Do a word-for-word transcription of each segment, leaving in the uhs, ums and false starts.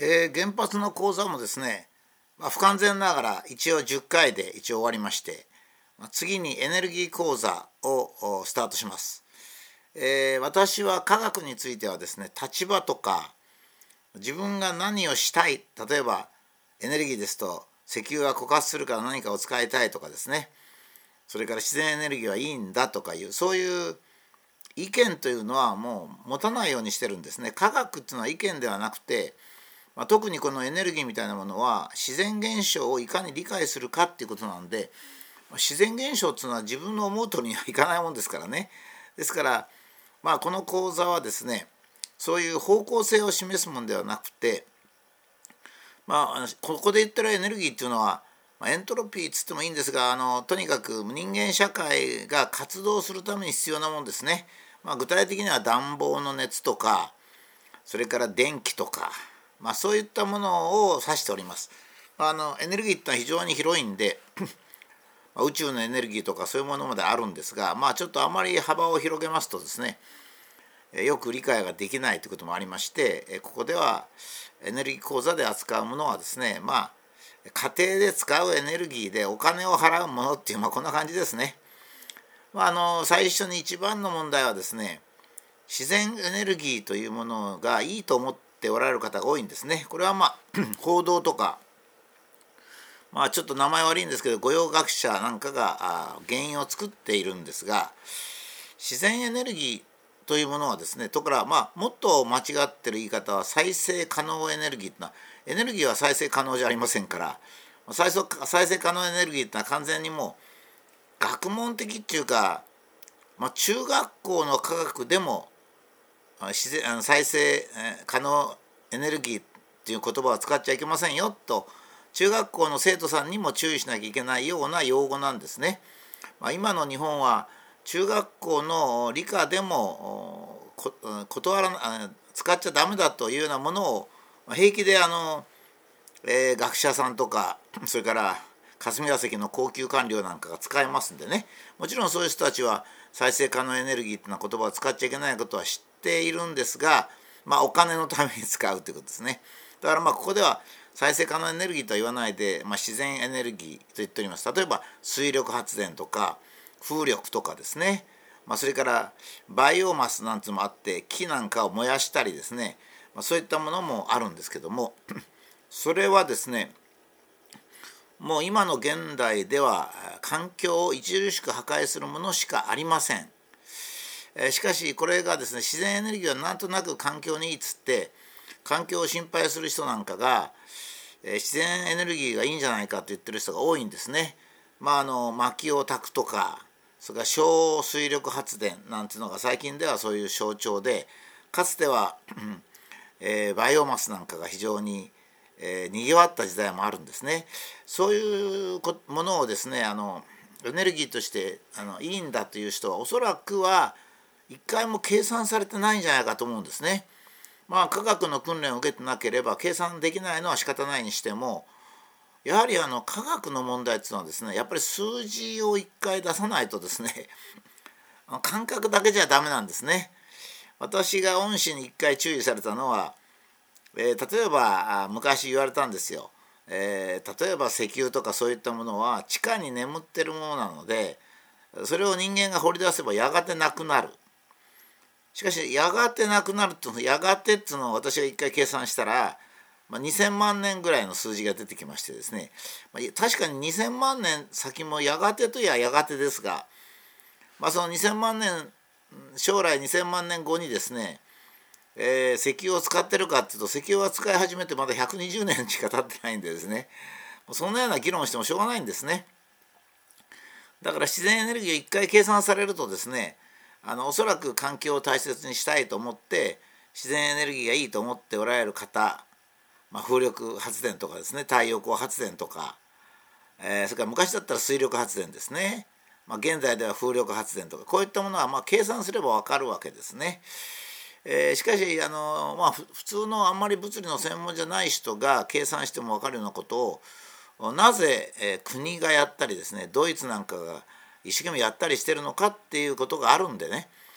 えー原発の講座もですね、まあ、不完全ながら一応じゅっかいで一応終わりまして、まあ次にエネルギー講座をおスタートします。えー私は科学についてはですね、立場とか自分が何をしたい、例えばエネルギーですと石油が枯渇するから何かを使いたいとかですね、それから自然エネルギーはいいんだとかいう、そういう意見というのはもう持たないようにしてるんですね。科学っていうのは意見ではなくて、まあ、特にこのエネルギーみたいなものは自然現象をいかに理解するかっていうことなんで、自然現象っていうのは自分の思う通りにはいかないもんですからね。ですから、まあ、この講座はですね、そういう方向性を示すものではなくて、まあ、ここで言ってるエネルギーっていうのは、まあ、エントロピーっつってもいいんですが、あのとにかく人間社会が活動するために必要なものですね。まあ、具体的には暖房の熱とか、それから電気とか、まあ、そういったものを指しております。あのエネルギーってのは非常に広いんで宇宙のエネルギーとかそういうものまであるんですが、まあちょっとあまり幅を広げますとですね、よく理解ができないということもありまして、ここではエネルギー講座で扱うものはですね、まあ家庭で使うエネルギーでお金を払うものっていう、まあ、こんな感じですね。まあ、あの最初に一番の問題はですね、自然エネルギーというものがいいと思っておられる方が多いんですね。これはまあ報道とか、まあちょっと名前悪いんですけど、御用学者なんかが原因を作っているんですが、自然エネルギーというものはですね、とからまあもっと間違ってる言い方は再生可能エネルギーというのは、エネルギーは再生可能じゃありませんから、再生再生可能エネルギーというのは完全にもう学問的っていうか、まあ、中学校の科学でも自然再生可能エネルギーっていう言葉を使っちゃいけませんよと、中学校の生徒さんにも注意しなきゃいけないような用語なんですね。まあ、今の日本は中学校の理科でも断らな使っちゃダメだというようなものを平気であの、えー、学者さんとか、それから霞が関の高級官僚なんかが使えますんでね、もちろんそういう人たちは再生可能エネルギーっていうような言葉を使っちゃいけないことは知っているんですが、まあ、お金のために使うということですね。だからまあここでは再生可能エネルギーとは言わないで、まあ、自然エネルギーと言っております。例えば水力発電とか風力とかですね、まあ、それからバイオマスなんていうのもあって、木なんかを燃やしたりですね、まあ、そういったものもあるんですけども、それはですね、もう今の現代では環境を著しく破壊するものしかありません。しかしこれがですね、自然エネルギーはなんとなく環境にいいっつって環境を心配する人なんかが、自然エネルギーがいいんじゃないかと言ってる人が多いんですね。まああの薪を焚くとか、それから小水力発電なんていうのが最近ではそういう象徴で、かつては、えー、バイオマスなんかが非常にえー、にぎわった時代もあるんですね。そういうものをですね、あのエネルギーとしてあのいいんだという人はおそらくは一回も計算されてないんじゃないかと思うんですね。まあ科学の訓練を受けてなければ計算できないのは仕方ないにしても、やはりあの科学の問題っていうのはですね、やっぱり数字を一回出さないとですね、感覚だけじゃダメなんですね。私が恩師に一回注意されたのは、えー、例えば昔言われたんですよ、えー、例えば石油とかそういったものは地下に眠ってるものなので、それを人間が掘り出せばやがてなくなる。しかしやがてなくなるっていうのやがてっていうのを私が一回計算したら、まあ、にせんまんねんぐらいの数字が出てきましてですね、まあ、確かににせんまんねん先もやがてといややがてですが、まあ、そのにせんまんねん将来にせんまんねんごにですね、えー、石油を使ってるかっていうと、石油は使い始めてまだひゃくにじゅうねんしか経ってないんでですね、そんなような議論をしてもしょうがないんですね。だから自然エネルギーを一回計算されるとですね、あのおそらく環境を大切にしたいと思って自然エネルギーがいいと思っておられる方、まあ、風力発電とかですね、太陽光発電とか、えー、それから昔だったら水力発電ですね、まあ、現在では風力発電とか、こういったものはまあ計算すれば分かるわけですね。えー、しかしあの、まあ、普通のあんまり物理の専門じゃない人が計算しても分かるようなことをなぜ、えー、国がやったりですね、ドイツなんかが一生懸命やったりしてるのかっていうことがあるんでね、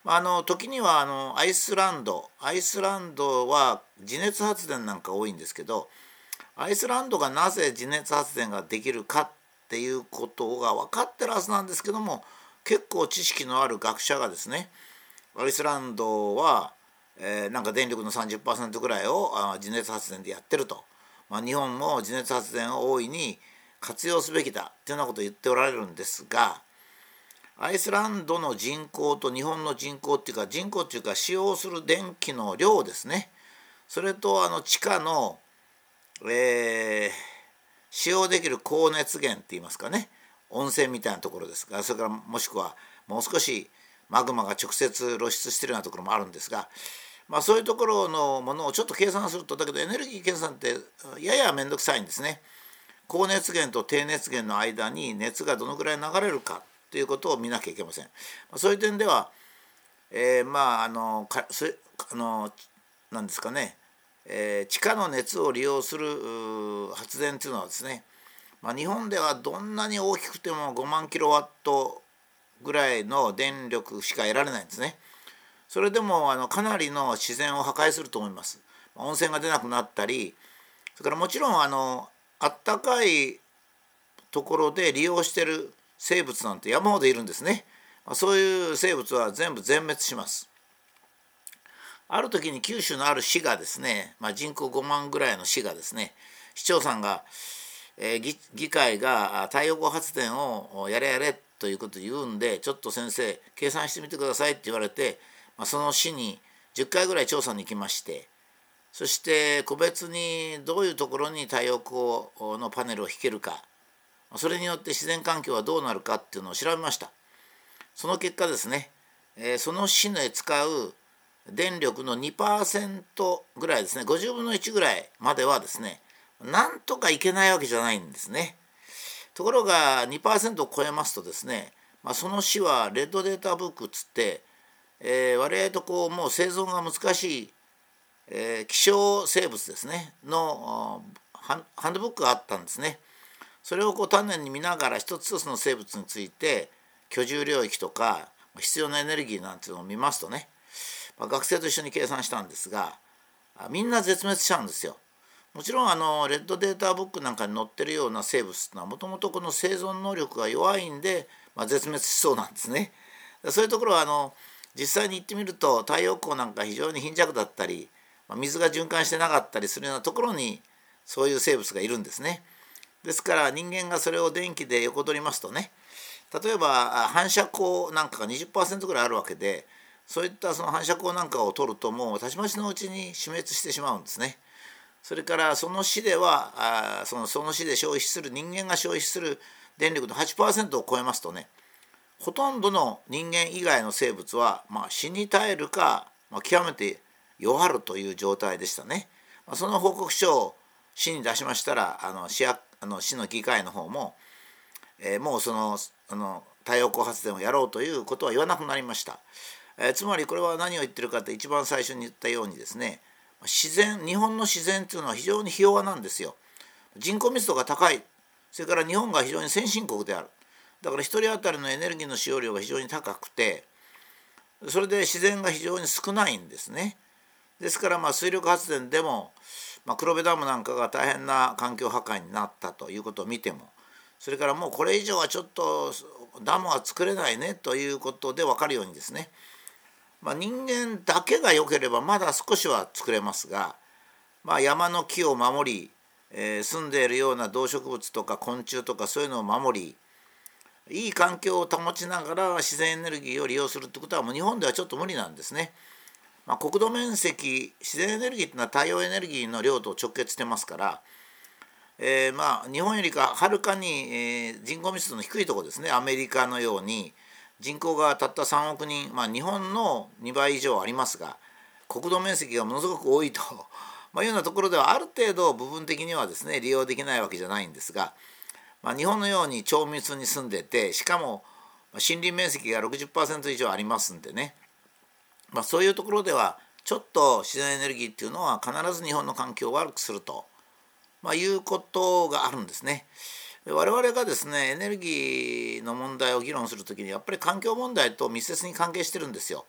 まあ、あの時にはあのアイスランドアイスランドは地熱発電なんか多いんですけど、アイスランドがなぜ地熱発電ができるかっていうことが分かってるはずなんですけども、結構知識のある学者がですね、アイスランドは、えー、なんか電力の さんじゅっパーセント ぐらいをあ地熱発電でやってると、まあ、日本も地熱発電を大いに活用すべきだっていうようなことを言っておられるんですが、アイスランドの人口と日本の人口っていうか、人口っていうか使用する電気の量ですね、それとあの地下の、えー、使用できる高熱源って言いますかね、温泉みたいなところですが、それからもしくはもう少しマグマが直接露出しているようなところもあるんですが、まあ、そういうところのものをちょっと計算すると、だけどエネルギー計算ってやや面倒くさいんですね。高熱源と低熱源の間に熱がどのくらい流れるかということを見なきゃいけません。そういう点では、えー、まああのかそあのなんですかね、えー、地下の熱を利用する発電というのはですね、まあ、日本ではどんなに大きくてもごまんキロワットぐらいの電力しか得られないんですね。それでもあのかなりの自然を破壊すると思います。温泉が出なくなったり、それからもちろんあのあったかいところで利用している生物なんて山ほどいるんですね。そういう生物は全部全滅します。ある時に九州のある市がですね、まあ、人口ごまんぐらいの市がですね、市長さんが、えー、議, 議会が太陽光発電をやれやれということを言うんで、ちょっと先生計算してみてくださいって言われて、まあ、その市にじゅっかいぐらい調査に行きまして、そして個別にどういうところに太陽光のパネルを引けるか、それによって自然環境はどうなるかっていうのを調べました。その結果ですね、えー、その市で使う電力の にパーセント ぐらいですね、ごじゅうぶんのいちぐらいまではですね、なんとかいけないわけじゃないんですね。ところが にパーセント を超えますとですね、まあ、その市はレッドデータブックっつって、えー、割合とこうもう生存が難しい、えー、希少生物ですねのハンドブックがあったんですね。それをこう丹念に見ながら一つ一つの生物について居住領域とか必要なエネルギーなんていうのを見ますとね、まあ、学生と一緒に計算したんですが、みんな絶滅しちゃうんですよ。もちろんあのレッドデータブックなんかに載ってるような生物っていうのはもともとこの生存能力が弱いんで、まあ、絶滅しそうなんですね。そういうところはあの実際に行ってみると太陽光なんか非常に貧弱だったり、まあ、水が循環してなかったりするようなところにそういう生物がいるんですね。ですから人間がそれを電気で横取りますとね、例えば反射光なんかが にじゅっパーセント ぐらいあるわけで、そういったその反射光なんかを取るともうたちまちのうちに死滅してしまうんですね。それからその市ではあそのその市で消費する人間が消費する電力の はちパーセント を超えますとね、ほとんどの人間以外の生物は、まあ、死に絶えるか、まあ、極めて弱るという状態でしたね。まあ、その報告書を市に出しましたら、あの 市, やあの市の議会の方も、えー、もうそのあの太陽光発電をやろうということは言わなくなりました。えー、つまりこれは何を言ってるかって、一番最初に言ったようにですね、自然日本の自然というのは非常にひ弱なんですよ。人口密度が高い、それから日本が非常に先進国である。だからひとり当たりのエネルギーの使用量が非常に高くて、それで自然が非常に少ないんですね。ですからまあ水力発電でも、まあ、黒部ダムなんかが大変な環境破壊になったということを見ても、それからもうこれ以上はちょっとダムは作れないねということで分かるようにですね、まあ、人間だけが良ければまだ少しは作れますが、まあ、山の木を守り、えー、住んでいるような動植物とか昆虫とかそういうのを守り、いい環境を保ちながら自然エネルギーを利用するってことはもう日本ではちょっと無理なんですね。まあ、国土面積、自然エネルギーというのは太陽エネルギーの量と直結してますから、えー、まあ日本よりかはるかに、えー、人口密度の低いところですね、アメリカのように人口がたったさんおくにん、まあ、日本のにばい以上ありますが、国土面積がものすごく多いと、まあ、いうようなところではある程度部分的にはですね利用できないわけじゃないんですが、まあ、日本のように超密に住んでて、しかも森林面積が ろくじゅっパーセント 以上ありますんでね、まあ、そういうところではちょっと自然エネルギーっていうのは必ず日本の環境を悪くすると、まあ、いうことがあるんですね。我々がですねエネルギーの問題を議論するときにやっぱり環境問題と密接に関係してるんですよ。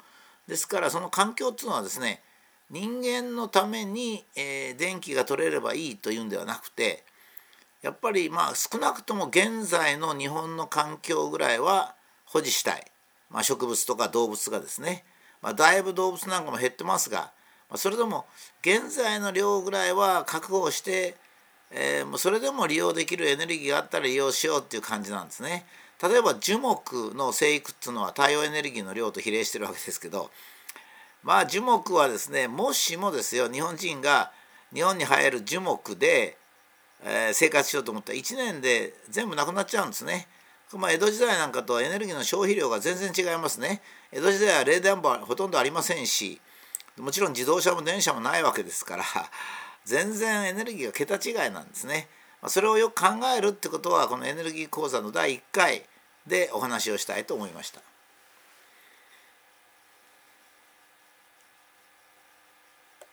ですからその環境っていうのはですね、人間のために、えー電気が取れればいいというんではなくて、やっぱりまあ少なくとも現在の日本の環境ぐらいは保持したい、まあ、植物とか動物がですね、まあ、だいぶ動物なんかも減ってますが、まあ、それでも現在の量ぐらいは確保して、えーもうそれでも利用できるエネルギーがあったら利用しようっていう感じなんですね。例えば樹木の生育っていうのは太陽エネルギーの量と比例してるわけですけど、まあ樹木はですね、もしもですよ、日本人が日本に生える樹木で、えー生活しようと思ったらいちねんで全部なくなっちゃうんですね。まあ、江戸時代なんかとエネルギーの消費量が全然違いますね。江戸時代は冷暖房ほとんどありませんし、もちろん自動車も電車もないわけですから全然エネルギーが桁違いなんですね。まあそれをよく考えるってことはこのエネルギー講座のだいいっかいでお話をしたいと思いました。